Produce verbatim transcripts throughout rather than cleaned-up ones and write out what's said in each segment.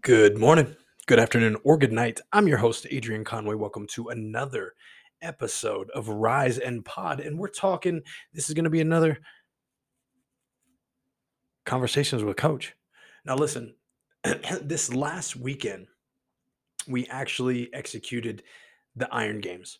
Good morning, good afternoon, or good night. I'm your host, Adrian Conway. Welcome to another episode of Rise and Pod. And we're talking, this is going to be another Conversations with Coach. Now, listen, this last weekend, we actually executed the Iron Games.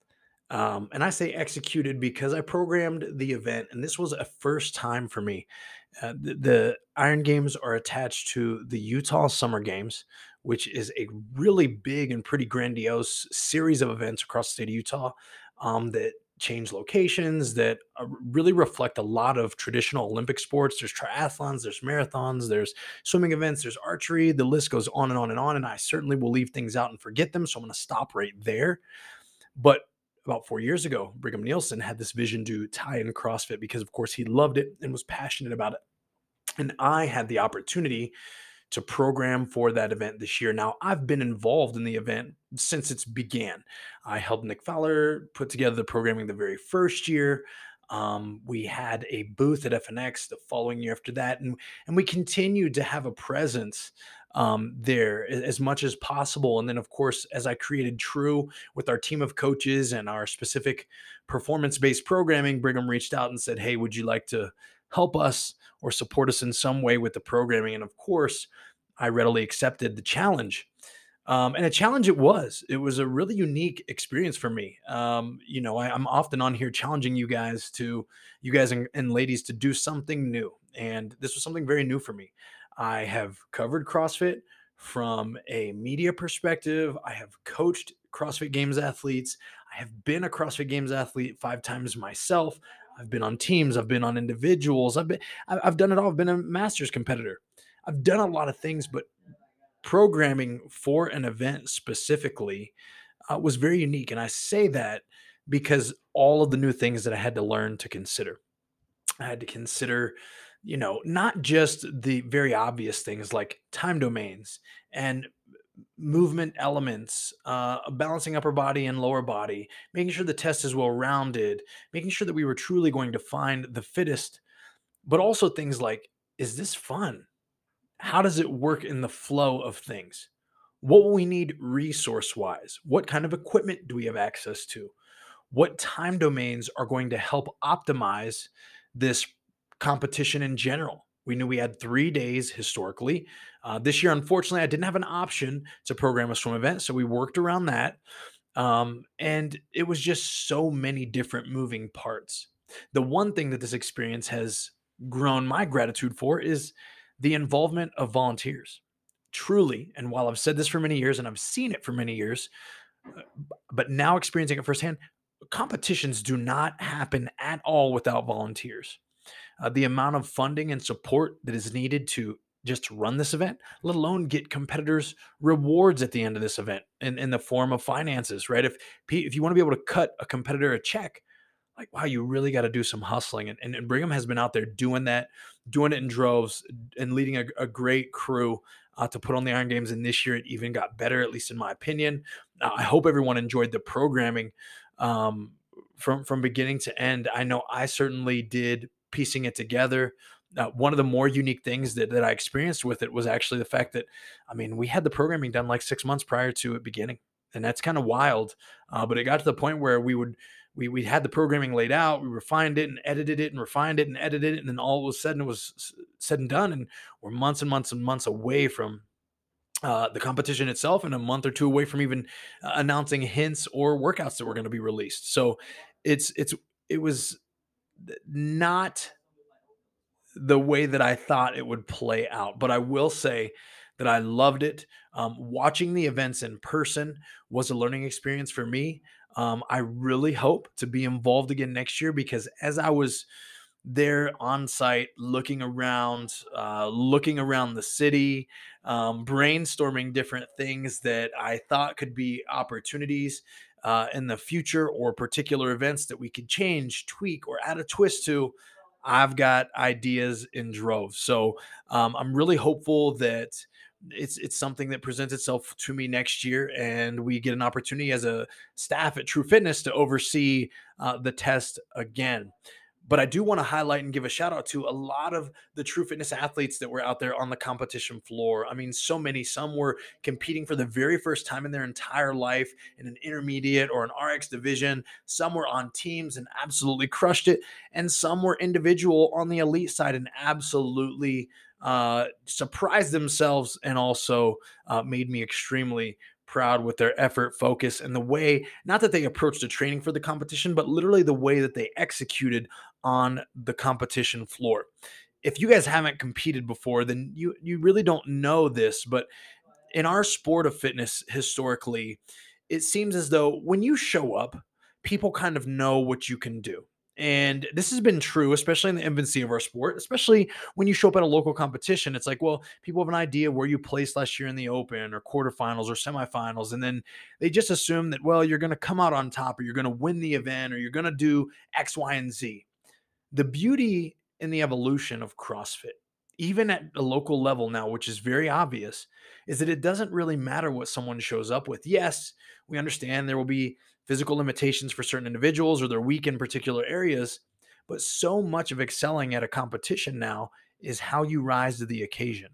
Um, and I say executed because I programmed the event, and this was a first time for me. Uh, the, the Iron Games are attached to the Utah Summer Games, which is a really big and pretty grandiose series of events across the state of Utah um, that change locations, that uh, really reflect a lot of traditional Olympic sports. There's triathlons, there's marathons, there's swimming events, there's archery. The list goes on and on and on. And I certainly will leave things out and forget them. So I'm going to stop right there. But about four years ago, Brigham Nielsen had this vision to tie in CrossFit because, of course, he loved it and was passionate about it. And I had the opportunity to program for that event this year. Now, I've been involved in the event since it's began. I helped Nick Fowler put together the programming the very first year. Um, we had a booth at F N X the following year after that, and and we continued to have a presence um, there a- as much as possible. And then, of course, as I created True with our team of coaches and our specific performance-based programming, Brigham reached out and said, "Hey, would you like to help us or support us in some way with the programming?" And of course, I readily accepted the challenge. Um, and a challenge it was. It was a really unique experience for me. Um, you know, I, I'm often on here challenging you guys to, you guys and, and ladies to do something new. And this was something very new for me. I have covered CrossFit from a media perspective. I have coached CrossFit Games athletes. I have been a CrossFit Games athlete five times myself. I've been on teams. I've been on individuals. I've been, I- I've done it all. I've been a masters competitor. I've done a lot of things, but programming for an event specifically uh, was very unique. And I say that because all of the new things that I had to learn to consider. I had to consider, you know, not just the very obvious things like time domains and movement elements, uh, balancing upper body and lower body, making sure the test is well rounded, making sure that we were truly going to find the fittest, but also things like, is this fun? How does it work in the flow of things? What will we need resource wise? What kind of equipment do we have access to? What time domains are going to help optimize this competition in general? We knew we had three days historically. Uh, this year, unfortunately, I didn't have an option to program a swim event, so we worked around that. Um, and it was just so many different moving parts. The one thing that this experience has grown my gratitude for is the involvement of volunteers. Truly, and while I've said this for many years and I've seen it for many years, uh, but now experiencing it firsthand, competitions do not happen at all without volunteers. Uh, the amount of funding and support that is needed to just run this event, let alone get competitors rewards at the end of this event in, in the form of finances, right? If if you want to be able to cut a competitor a check, like wow, you really got to do some hustling. And, and, and Brigham has been out there doing that, doing it in droves, and leading a, a great crew uh, to put on the Iron Games. And this year it even got better, at least in my opinion. Uh, I hope everyone enjoyed the programming um, from from beginning to end. I know I certainly did piecing it together. Uh, one of the more unique things that, that I experienced with it was actually the fact that, I mean, we had the programming done like six months prior to it beginning. And that's kind of wild. Uh, but it got to the point where we would, we, we had the programming laid out, we refined it and edited it and refined it and edited it. And then all of a sudden it was said and done. And we're months and months and months away from uh, the competition itself and a month or two away from even uh, announcing hints or workouts that were going to be released. So it's, it's, it was not the way that I thought it would play out. But I will say that I loved it. Um, watching the events in person was a learning experience for me. Um, I really hope to be involved again next year because as I was there on site, looking around, uh, looking around the city, um, brainstorming different things that I thought could be opportunities uh, in the future or particular events that we could change, tweak, or add a twist to. I've got ideas in droves. So um, I'm really hopeful that it's it's something that presents itself to me next year, and we get an opportunity as a staff at True Fitness to oversee uh, the test again. But I do want to highlight and give a shout out to a lot of the true fitness athletes that were out there on the competition floor. I mean, so many. Some were competing for the very first time in their entire life in an intermediate or an R X division. Some were on teams and absolutely crushed it. And some were individual on the elite side and absolutely uh, surprised themselves and also uh, made me extremely proud with their effort, focus, and the way, not that they approached the training for the competition, but literally the way that they executed on the competition floor. If you guys haven't competed before, then you you really don't know this, but in our sport of fitness historically, it seems as though when you show up, people kind of know what you can do. And this has been true, especially in the infancy of our sport, especially when you show up at a local competition. It's like, well, people have an idea where you placed last year in the open or quarterfinals or semifinals. And then they just assume that, well, you're going to come out on top or you're going to win the event or you're going to do X, Y, and Z. The beauty in the evolution of CrossFit, even at a local level now, which is very obvious, is that it doesn't really matter what someone shows up with. Yes, we understand there will be physical limitations for certain individuals or they're weak in particular areas, but so much of excelling at a competition now is how you rise to the occasion.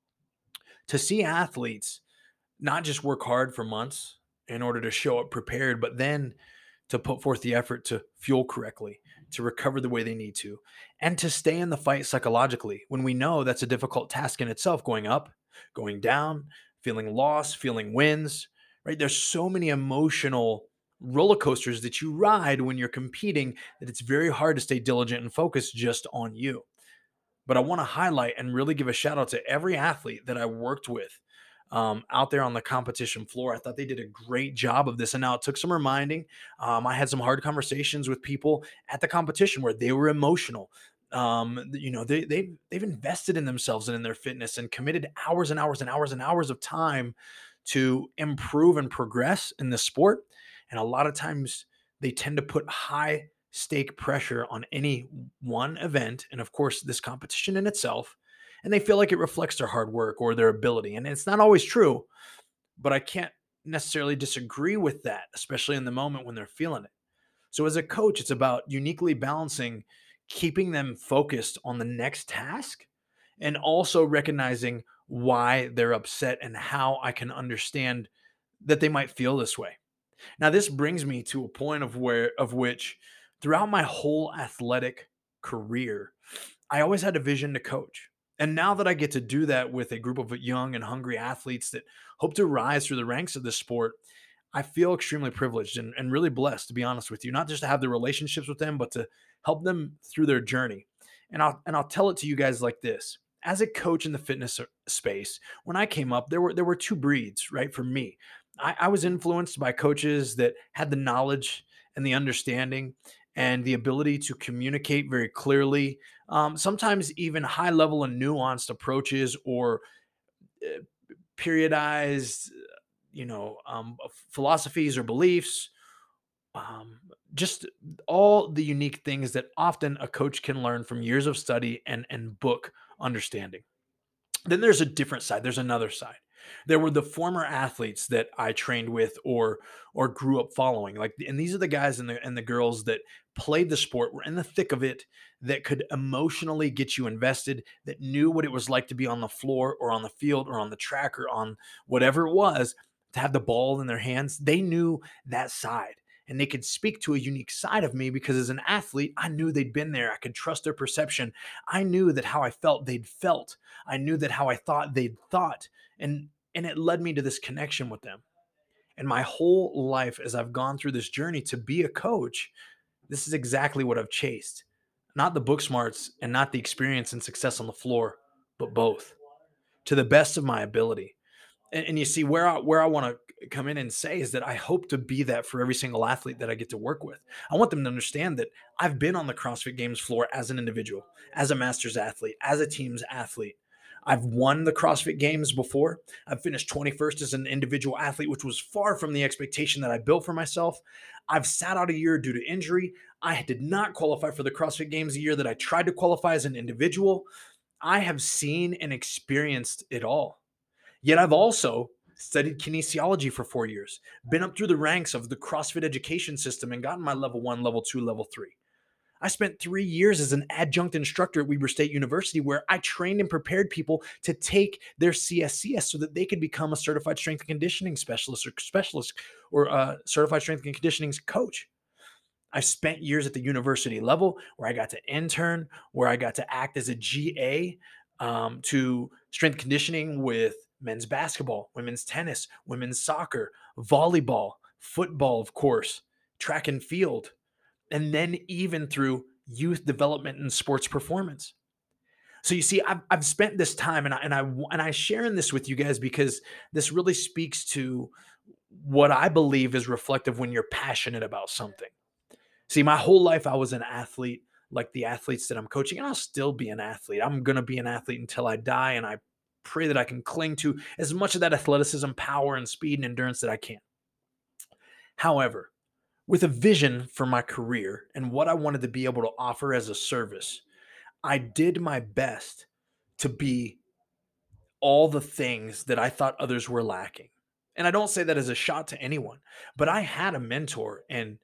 To see athletes not just work hard for months in order to show up prepared, but then to put forth the effort to fuel correctly, to recover the way they need to, and to stay in the fight psychologically when we know that's a difficult task in itself, going up, going down, feeling loss, feeling wins, right? There's so many emotional roller coasters that you ride when you're competing that it's very hard to stay diligent and focused just on you. But I want to highlight and really give a shout out to every athlete that I worked with um, out there on the competition floor. I thought they did a great job of this. And now it took some reminding. Um, I had some hard conversations with people at the competition where they were emotional. Um, you know, they, they, they've invested in themselves and in their fitness and committed hours and hours and hours and hours of time to improve and progress in the sport. And a lot of times they tend to put high stake pressure on any one event. And of course, this competition in itself, and they feel like it reflects their hard work or their ability. And it's not always true, but I can't necessarily disagree with that, especially in the moment when they're feeling it. So, as a coach, it's about uniquely balancing keeping them focused on the next task and also recognizing why they're upset and how I can understand that they might feel this way. Now, this brings me to a point of where of which throughout my whole athletic career, I always had a vision to coach. And now that I get to do that with a group of young and hungry athletes that hope to rise through the ranks of this sport, I feel extremely privileged and, and really blessed, to be honest with you, not just to have the relationships with them, but to help them through their journey. And I'll and I'll tell it to you guys like this. As a coach in the fitness uh, space, when I came up, there were there were two breeds, right? For me, I, I was influenced by coaches that had the knowledge and the understanding and the ability to communicate very clearly, um, sometimes even high level and nuanced approaches or uh, periodized, you know, um, philosophies or beliefs, um, just all the unique things that often a coach can learn from years of study and and book understanding. Then there's a different side. There's another side. There were the former athletes that I trained with or or grew up following. Like, and these are the guys and the and the girls that played the sport, were in the thick of it, that could emotionally get you invested, that knew what it was like to be on the floor or on the field or on the track or on whatever it was, to have the ball in their hands. They knew that side. And they could speak to a unique side of me because as an athlete, I knew they'd been there. I could trust their perception. I knew that how I felt, they'd felt. I knew that how I thought, they'd thought. And and it led me to this connection with them. And my whole life, as I've gone through this journey to be a coach, this is exactly what I've chased. Not the book smarts and not the experience and success on the floor, but both to the best of my ability. And, and you see where I, where I want to come in and say is that I hope to be that for every single athlete that I get to work with. I want them to understand that I've been on the CrossFit Games floor as an individual, as a master's athlete, as a team's athlete. I've won the CrossFit Games before. I've finished twenty-first as an individual athlete, which was far from the expectation that I built for myself. I've sat out a year due to injury. I did not qualify for the CrossFit Games a year that I tried to qualify as an individual. I have seen and experienced it all. Yet I've also studied kinesiology for four years, been up through the ranks of the CrossFit education system and gotten my level one, level two, level three. I spent three years as an adjunct instructor at Weber State University where I trained and prepared people to take their C S C S so that they could become a certified strength and conditioning specialist or specialist or a certified strength and conditioning coach. I spent years at the university level where I got to intern, where I got to act as a G A um, to strength conditioning with men's basketball, women's tennis, women's soccer, volleyball, football, of course, track and field, and then even through youth development and sports performance. So you see, I've, I've spent this time, and I and I and I sharing this with you guys because this really speaks to what I believe is reflective when you're passionate about something. See, my whole life I was an athlete, like the athletes that I'm coaching, and I'll still be an athlete. I'm going to be an athlete until I die, and I pray that I can cling to as much of that athleticism, power, and speed and endurance that I can. However, with a vision for my career and what I wanted to be able to offer as a service, I did my best to be all the things that I thought others were lacking. And I don't say that as a shot to anyone, but I had a mentor and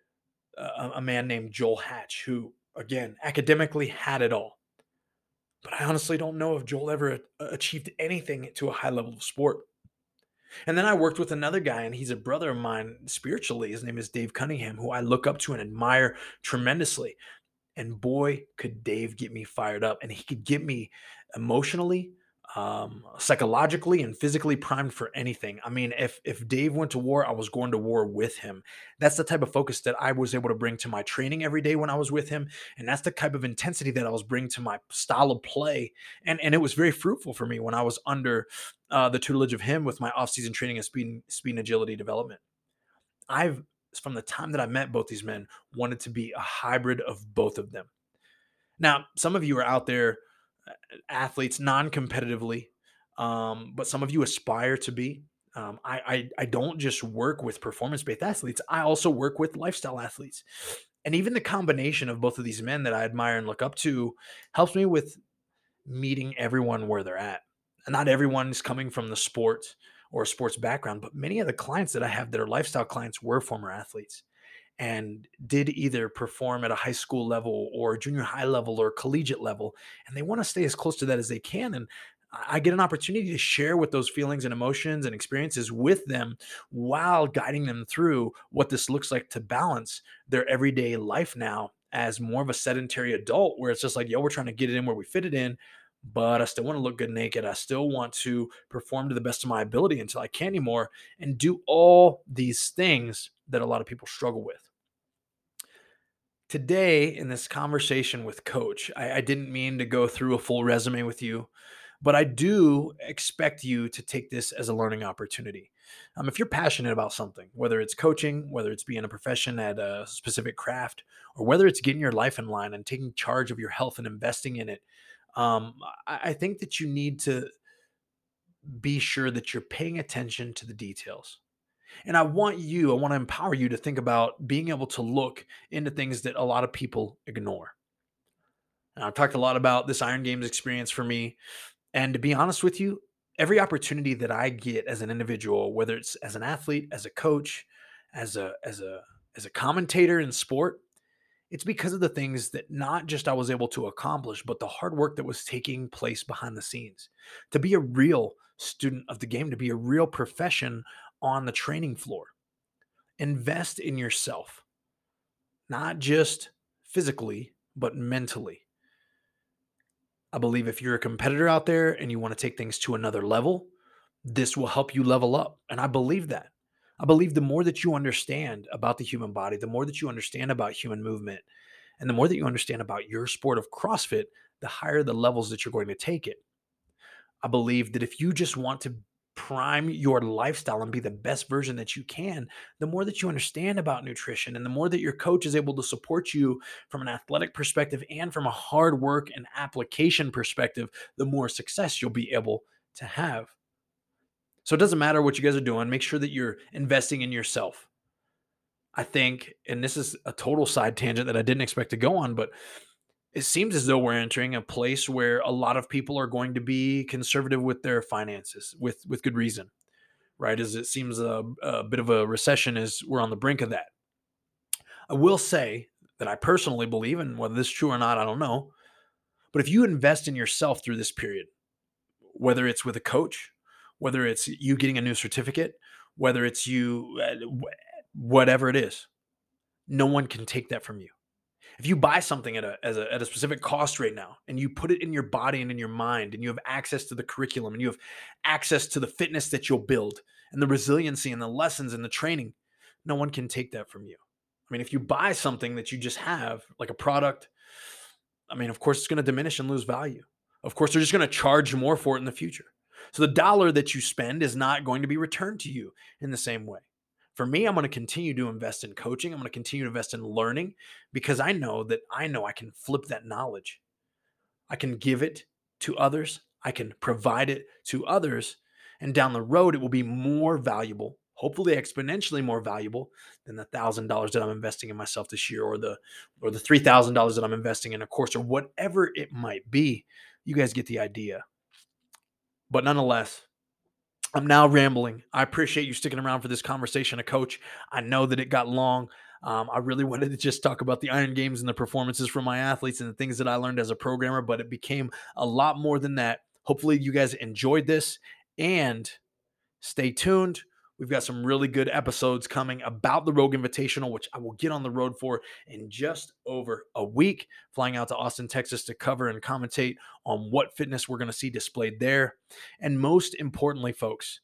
a, a man named Joel Hatch, who, again, academically had it all. But I honestly don't know if Joel ever a- achieved anything to a high level of sport. And then I worked with another guy, and he's a brother of mine spiritually. His name is Dave Cunningham, who I look up to and admire tremendously. And boy, could Dave get me fired up, and he could get me emotionally, um, psychologically, and physically primed for anything. I mean, if if Dave went to war, I was going to war with him. That's the type of focus that I was able to bring to my training every day when I was with him, and that's the type of intensity that I was bringing to my style of play. And and it was very fruitful for me when I was under uh, the tutelage of him with my off-season training and speed speed and agility development. I've from the time that I met both these men wanted to be a hybrid of both of them. Now, some of you are out there, uh, athletes, non-competitively, um, but some of you aspire to be. Um, I, I I don't just work with performance-based athletes. I also work with lifestyle athletes, and even the combination of both of these men that I admire and look up to helps me with meeting everyone where they're at. And not everyone's coming from the sport or a sports background, but many of the clients that I have that are lifestyle clients were former athletes and did either perform at a high school level or junior high level or collegiate level. And they want to stay as close to that as they can. And I get an opportunity to share with those feelings and emotions and experiences with them while guiding them through what this looks like to balance their everyday life now as more of a sedentary adult, where it's just like, yo, we're trying to get it in where we fit it in, but I still want to look good naked. I still want to perform to the best of my ability until I can't anymore and do all these things that a lot of people struggle with. Today, in this conversation with Coach, I, I didn't mean to go through a full resume with you, but I do expect you to take this as a learning opportunity. Um, if you're passionate about something, whether it's coaching, whether it's being a profession at a specific craft, or whether it's getting your life in line and taking charge of your health and investing in it, um, I, I think that you need to be sure that you're paying attention to the details. And I want you, I want to empower you to think about being able to look into things that a lot of people ignore. And I've talked a lot about this Iron Games experience for me. And to be honest with you, every opportunity that I get as an individual, whether it's as an athlete, as a coach, as a as a as a commentator in sport, it's because of the things that not just I was able to accomplish, but the hard work that was taking place behind the scenes. To be a real student of the game, to be a real profession on the training floor. Invest in yourself, not just physically, but mentally. I believe if you're a competitor out there and you want to take things to another level, this will help you level up. And I believe that. I believe the more that you understand about the human body, the more that you understand about human movement, and the more that you understand about your sport of CrossFit, the higher the levels that you're going to take it. I believe that if you just want to prime your lifestyle and be the best version that you can, the more that you understand about nutrition and the more that your coach is able to support you from an athletic perspective and from a hard work and application perspective, the more success you'll be able to have. So it doesn't matter what you guys are doing, make sure that you're investing in yourself. I think, and this is a total side tangent that I didn't expect to go on, but it seems as though we're entering a place where a lot of people are going to be conservative with their finances with with good reason, right? As it seems a, a bit of a recession is we're on the brink of that. I will say that I personally believe, and whether this is true or not, I don't know. But if you invest in yourself through this period, whether it's with a coach, whether it's you getting a new certificate, whether it's you, uh, whatever it is, no one can take that from you. If you buy something at a, as a at a specific cost right now, and you put it in your body and in your mind, and you have access to the curriculum, and you have access to the fitness that you'll build, and the resiliency and the lessons and the training, no one can take that from you. I mean, if you buy something that you just have, like a product, I mean, of course, it's going to diminish and lose value. Of course, they're just going to charge more for it in the future. So the dollar that you spend is not going to be returned to you in the same way. For me, I'm going to continue to invest in coaching. I'm going to continue to invest in learning because I know that I know I can flip that knowledge. I can give it to others. I can provide it to others. And down the road, it will be more valuable, hopefully exponentially more valuable than the one thousand dollars that I'm investing in myself this year, or the or the three thousand dollars that I'm investing in a course, or whatever it might be. You guys get the idea. But nonetheless, I'm now rambling. I appreciate you sticking around for this conversation, a coach. I know that it got long. Um, I really wanted to just talk about the Iron Games and the performances from my athletes and the things that I learned as a programmer, but it became a lot more than that. Hopefully, you guys enjoyed this, and stay tuned. We've got some really good episodes coming about the Rogue Invitational, which I will get on the road for in just over a week, flying out to Austin, Texas to cover and commentate on what fitness we're going to see displayed there. And most importantly, folks,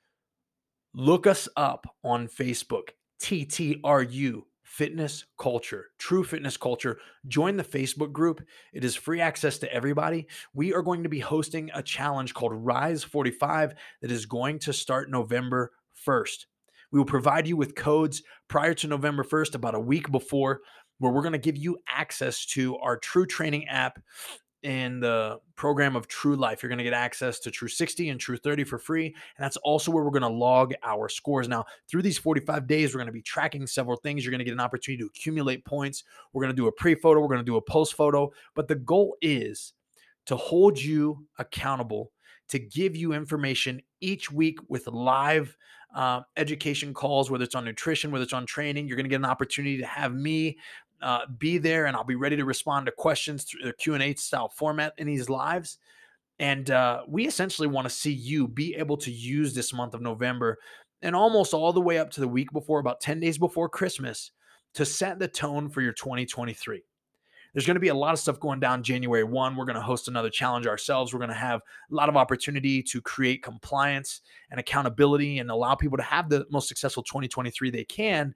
look us up on Facebook, T T R U Fitness Culture, True Fitness Culture. Join the Facebook group. It is free access to everybody. We are going to be hosting a challenge called Rise forty-five that is going to start November first. We will provide you with codes prior to November first, about a week before, where we're going to give you access to our True Training app in the program of True Life. You're going to get access to True sixty and True thirty for free. And that's also where we're going to log our scores. Now, through these forty-five days, we're going to be tracking several things. You're going to get an opportunity to accumulate points. We're going to do a pre-photo. We're going to do a post photo. But the goal is to hold you accountable, to give you information each week with live uh, education calls, whether it's on nutrition, whether it's on training. You're going to get an opportunity to have me uh, be there, and I'll be ready to respond to questions through the Q and A style format in these lives. And uh, we essentially want to see you be able to use this month of November and almost all the way up to the week before, about ten days before Christmas, to set the tone for your twenty twenty-three. There's going to be a lot of stuff going down January first. We're going to host another challenge ourselves. We're going to have a lot of opportunity to create compliance and accountability and allow people to have the most successful twenty twenty-three they can.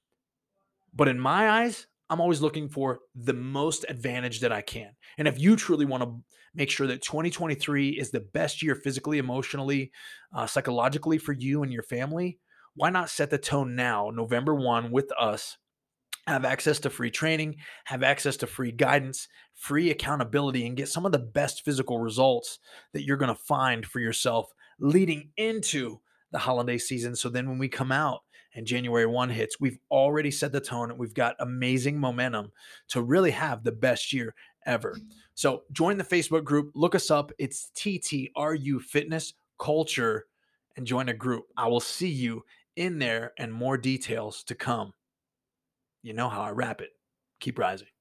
But in my eyes, I'm always looking for the most advantage that I can. And if you truly want to make sure that twenty twenty-three is the best year physically, emotionally, uh, psychologically for you and your family, why not set the tone now, November first, with us? Have access to free training, have access to free guidance, free accountability, and get some of the best physical results that you're going to find for yourself leading into the holiday season. So then when we come out and January first hits, we've already set the tone and we've got amazing momentum to really have the best year ever. So join the Facebook group, look us up. It's T T R U Fitness Culture, and join a group. I will see you in there, and more details to come. You know how I wrap it. Keep rising.